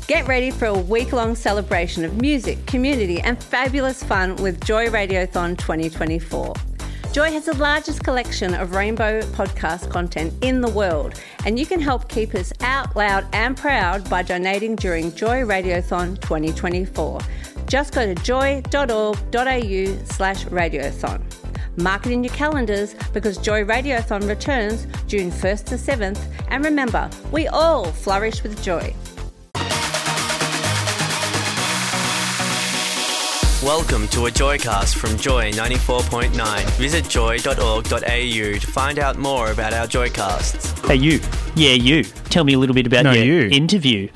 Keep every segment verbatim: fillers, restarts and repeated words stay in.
Get ready for a week-long celebration of music, community and fabulous fun with Joy Radiothon twenty twenty-four. Joy has the largest collection of rainbow podcast content in the world, and you can help keep us out loud and proud by donating during Joy Radiothon twenty twenty-four. Just go to joy.org.au slash radiothon. Mark it in your calendars because Joy Radiothon returns June first to seventh, and remember, we all flourish with joy. Welcome to a Joycast from Joy ninety-four point nine. Visit joy dot org dot a u to find out more about our Joycasts. Hey, you. Yeah, you. Tell me a little bit about no, your you. interview.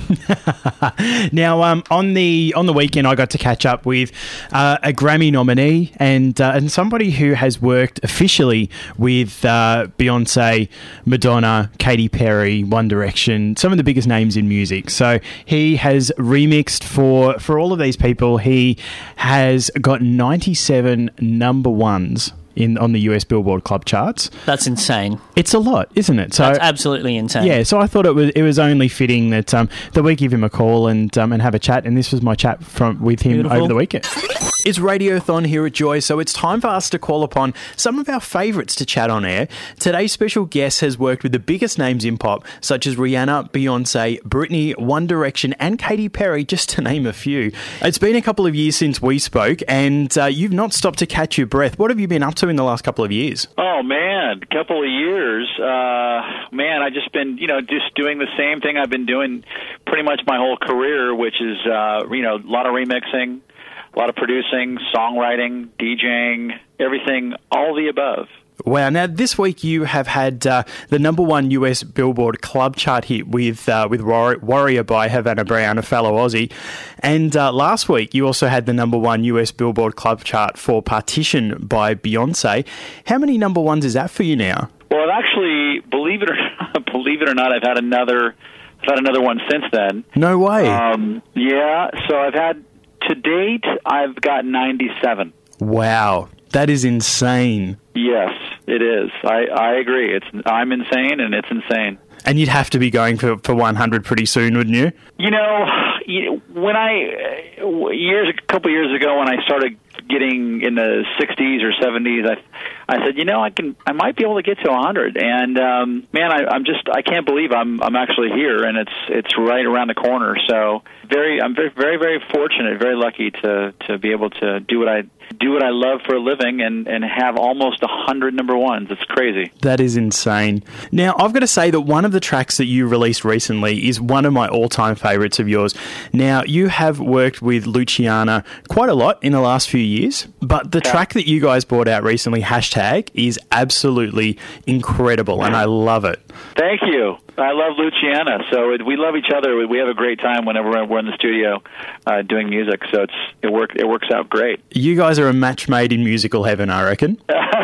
Now, um, on the on the weekend, I got to catch up with uh, a Grammy nominee and uh, and somebody who has worked officially with uh, Beyonce, Madonna, Katy Perry, One Direction, some of the biggest names in music. So he has remixed for for all of these people. He has got ninety-seven number ones in on the U S Billboard Club charts. That's insane. It's a lot, isn't it? So That's absolutely insane. yeah, so I thought it was it was only fitting that um, that we give him a call and um, and have a chat. And this was my chat from with him Beautiful. over the weekend. It's Radiothon here at Joy, so it's time for us to call upon some of our favourites to chat on air. Today's special guest has worked with the biggest names in pop, such as Rihanna, Beyonce, Britney, One Direction, and Katy Perry, just to name a few. It's been a couple of years since we spoke, and uh, you've not stopped to catch your breath. What have you been up to in the last couple of years? Oh, man, a couple of years. Uh, man, I've just been, you know, just doing the same thing I've been doing pretty much my whole career, which is, uh, you know, a lot of remixing, a lot of producing, songwriting, DJing, everything, all the above. Wow. Now, this week you have had uh, the number one U S Billboard Club chart hit with uh, with War- Warrior by Havana Brown, a fellow Aussie. And uh, last week you also had the number one U S Billboard Club chart for Partition by Beyonce. How many number ones is that for you now? Well, actually, believe it or not, believe it or not, I've had another, I've had another one since then. No way. Um, yeah, so I've had, to date, I've got ninety-seven. Wow. That is insane. Yes, it is. I, I agree. It's I'm insane, and it's insane. And you'd have to be going for, for one hundred pretty soon, wouldn't you? You know, when I years a couple years ago when I started getting in the sixties or seventies, I I said, you know, I can I might be able to get to one hundred. And um, man, I, I'm just I can't believe I'm I'm actually here, and it's it's right around the corner. So very I'm very very very fortunate, very lucky to to be able to do what I. do what I love for a living and, and have almost a hundred number ones. It's crazy. That is insane. Now, I've got to say that one of the tracks that you released recently is one of my all-time favourites of yours. Now, you have worked with Luciana quite a lot in the last few years, but the yeah. track that you guys brought out recently, Hashtag, is absolutely incredible, and I love it. Thank you. I love Luciana, so it, we love each other. We have a great time whenever we're in the studio uh, doing music, so it's it work it works out great. You guys are a match made in musical heaven, I reckon.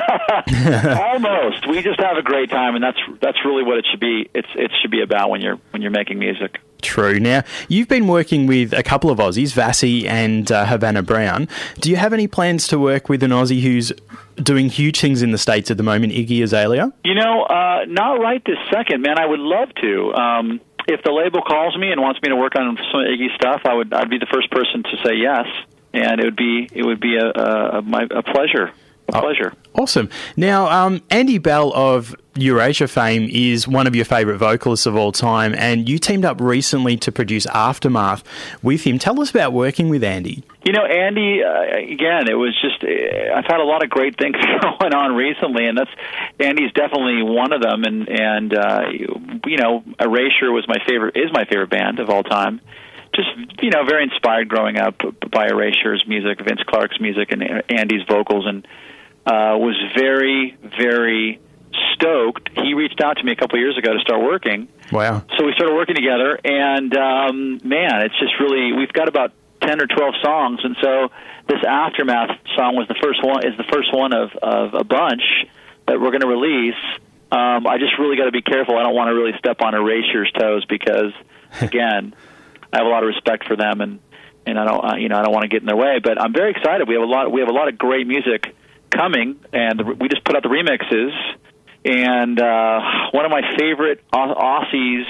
Almost. We just have a great time, and that's that's really what it should be. It's it should be about when you're when you're making music. True. Now, you've been working with a couple of Aussies, Vassy and uh, Havana Brown. Do you have any plans to work with an Aussie who's doing huge things in the States at the moment, Iggy Azalea? You know, uh, not right this second, man. I would love to. Um, if the label calls me and wants me to work on some Iggy stuff, I would. I'd be the first person to say yes, and it would be it would be a a, my, a pleasure. A pleasure. Oh, awesome. Now, um, Andy Bell of Eurasia fame is one of your favourite vocalists of all time, and you teamed up recently to produce Aftermath with him. Tell us about working with Andy. You know, Andy, uh, again, it was just, uh, I've had a lot of great things going on recently, and that's, Andy's definitely one of them, and, and uh, you know, Erasure was my favorite, is my favorite band of all time. Just, you know, very inspired growing up by Erasure's music, Vince Clarke's music, and Andy's vocals, and uh, was very, very stoked. He reached out to me a couple of years ago to start working. Wow. So we started working together, and um, man, it's just really, we've got about ten or twelve songs, and so this Aftermath song was the first one, is the first one of, of a bunch that we're going to release. Um, I just really got to be careful. I don't want to really step on Erasure's toes because, again, I have a lot of respect for them, and, and I don't, uh, you know, I don't want to get in their way. But I'm very excited. We have a lot. We have a lot of great music coming, and the, we just put out the remixes. And uh, one of my favorite Aussies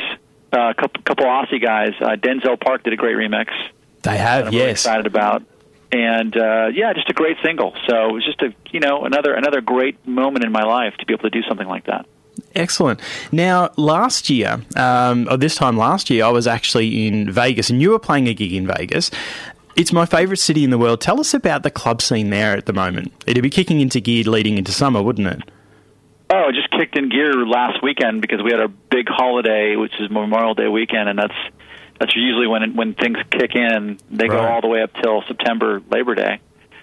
uh, a couple, couple Aussie guys. Uh, Denzel Park did a great remix. They have, that I'm yes. really excited about. And uh, yeah, just a great single. So it was just a you know another another great moment in my life to be able to do something like that. Excellent. Now, last year, um, or this time last year, I was actually in Vegas, and you were playing a gig in Vegas. It's my favourite city in the world. Tell us about the club scene there at the moment. It'd be kicking into gear leading into summer, wouldn't it? Oh, it just kicked in gear last weekend because we had a big holiday, which is Memorial Day weekend, and that's that's usually when when things kick in. They go Right. all the way up till September, Labor Day.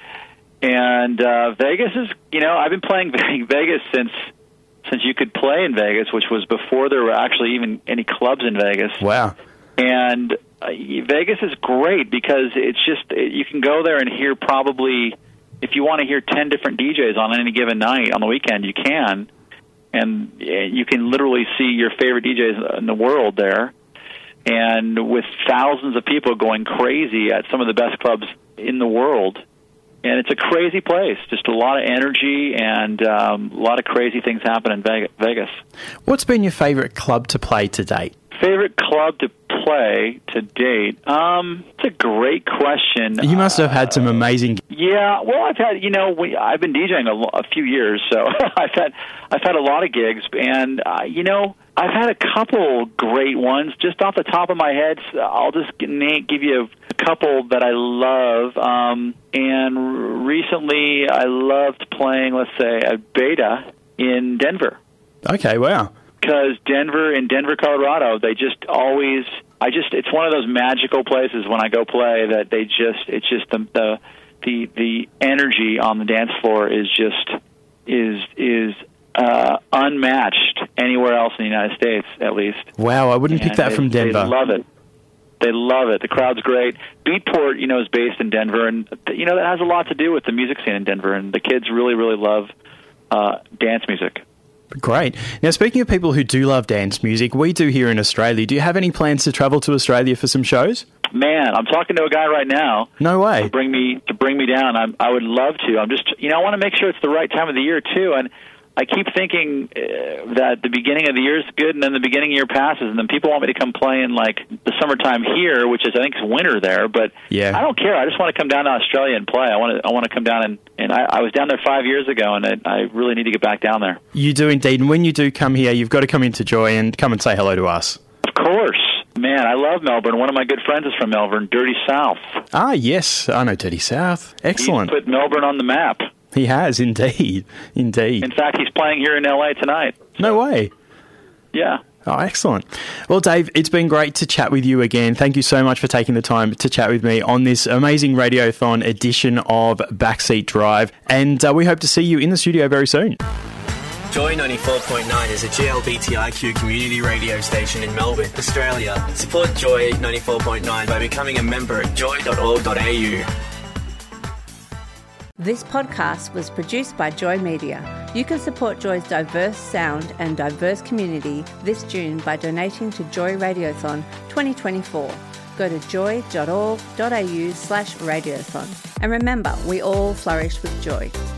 And uh, Vegas is, you know, I've been playing Vegas since since you could play in Vegas, which was before there were actually even any clubs in Vegas. Wow. And uh, Vegas is great because it's just, you can go there and hear probably, if you want to hear ten different D Js on any given night on the weekend, you can. And you can literally see your favorite D Js in the world there. And with thousands of people going crazy at some of the best clubs in the world. And it's a crazy place, just a lot of energy and um, a lot of crazy things happen in Vegas. What's been your favourite club to play to date? Favorite club to play to date? Um, it's a great question. You must have had some amazing... Yeah, well, I've had, you know, we, I've been DJing a, lo- a few years, so I've had I've had a lot of gigs, and, uh, you know, I've had a couple great ones. Just off the top of my head, I'll just give you a couple that I love. Um, and recently I loved playing, let's say, a beta in Denver. Okay, wow. Because Denver, in Denver, Colorado, they just always, I just, it's one of those magical places when I go play that they just, it's just the, the, the, the energy on the dance floor is just, is, is, Uh, unmatched anywhere else in the United States, at least. Wow, I wouldn't And pick that they, from Denver. They love it. They love it. The crowd's great. Beatport, you know, is based in Denver, and you know that has a lot to do with the music scene in Denver. And the kids really, really love uh, dance music. Great. Now, speaking of people who do love dance music, we do here in Australia. Do you have any plans to travel to Australia for some shows? Man, I'm talking to a guy right now. No way. To bring me to bring me down. I'm, I would love to. I'm just, you know, I want to make sure it's the right time of the year too, and I keep thinking uh, that the beginning of the year is good, and then the beginning of the year passes, and then people want me to come play in, like, the summertime here, which is, I think, is winter there, but yeah. I don't care. I just want to come down to Australia and play. I want to I want to come down, and, and I, I was down there five years ago, and I, I really need to get back down there. You do indeed, and when you do come here, you've got to come into Joy and come and say hello to us. Of course. Man, I love Melbourne. One of my good friends is from Melbourne, Dirty South. Ah, yes. I know Dirty South. Excellent. He's put Melbourne on the map. He has, indeed. Indeed. In fact, he's playing here in L A tonight. No way. Yeah. Oh, excellent. Well, Dave, it's been great to chat with you again. Thank you so much for taking the time to chat with me on this amazing Radiothon edition of Backseat Drive. And uh, we hope to see you in the studio very soon. Joy ninety-four point nine is a G L B T I Q community radio station in Melbourne, Australia. Support Joy ninety-four point nine by becoming a member at joy dot org dot a u. This podcast was produced by Joy Media. You can support Joy's diverse sound and diverse community this June by donating to Joy Radiothon twenty twenty-four. Go to joy dot org dot a u slash radiothon. And remember, we all flourish with joy.